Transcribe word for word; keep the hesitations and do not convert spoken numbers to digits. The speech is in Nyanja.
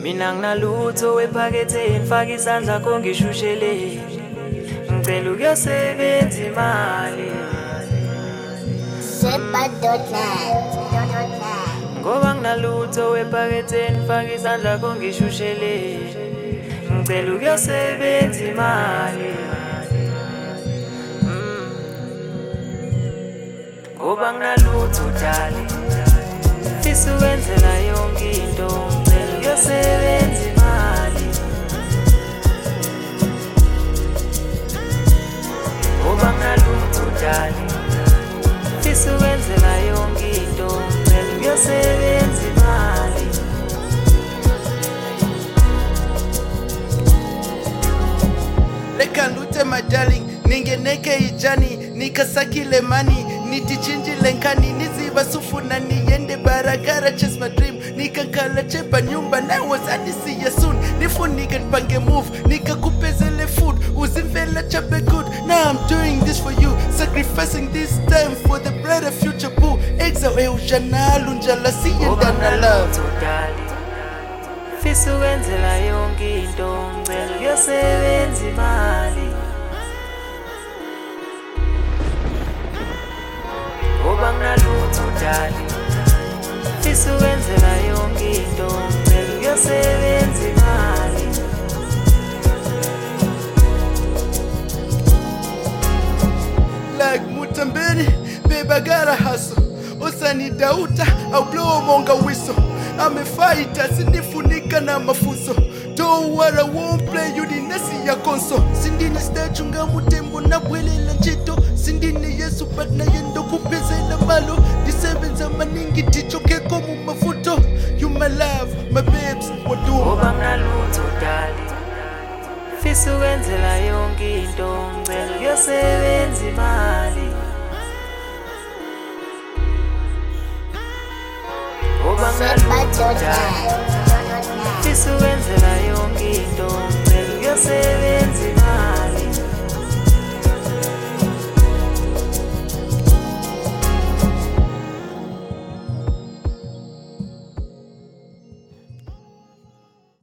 Mina nginalutho wephaketheni faka isandla kongishushele ngicela ukuyosebenza imali ngoba nginalutho wephaketheni faka isandla kongishushele ngicela ukuyosebenza imali ngoba nginalutho dali fisa ukwenzela yonke into ngicela ukuyosebenza imali ngoba nginalutho dali fisa ukwenzela yonke into ngicela ukuyosebenza imali Leka lute my darling ningeneke ijani nikasakile mani nitichinjile nkani niziba sufuna niyende baragara chase my dream nikakala chepa nyumba na wazani siya soon nifunike npange move nikakupezele food uzimvela chape good. Now I'm doing this for you, sacrificing this time for the brighter future boo. Exa we ujanalu njala siyendana love fisa ukwenzela yonke into ngicela ukuyosebenza imali ngoba nginalutho dali fisa ukwenzela yonke into ngicela ukuyosebenza imali like Mutambeni, babe I gotta hustle. Osani dauta, I'll blow monga whistle. I'm a fighter, sinifunika na mafuso. Don't worry, I won't play you the nesi ya konso. Sindini stachunga mutembo na bwele la chito. Sindini yesu but na yendo kupeze na malo. The sevens are maningi tichoke komu mafuto. You my love, my babes, what do ngoba nginalutho dali fisa ukwenzela yonke into ngicela ukuyosebenza imali ngoba nginalutho dali fisa ukwenzela yonke into ngicela ukuyosebenza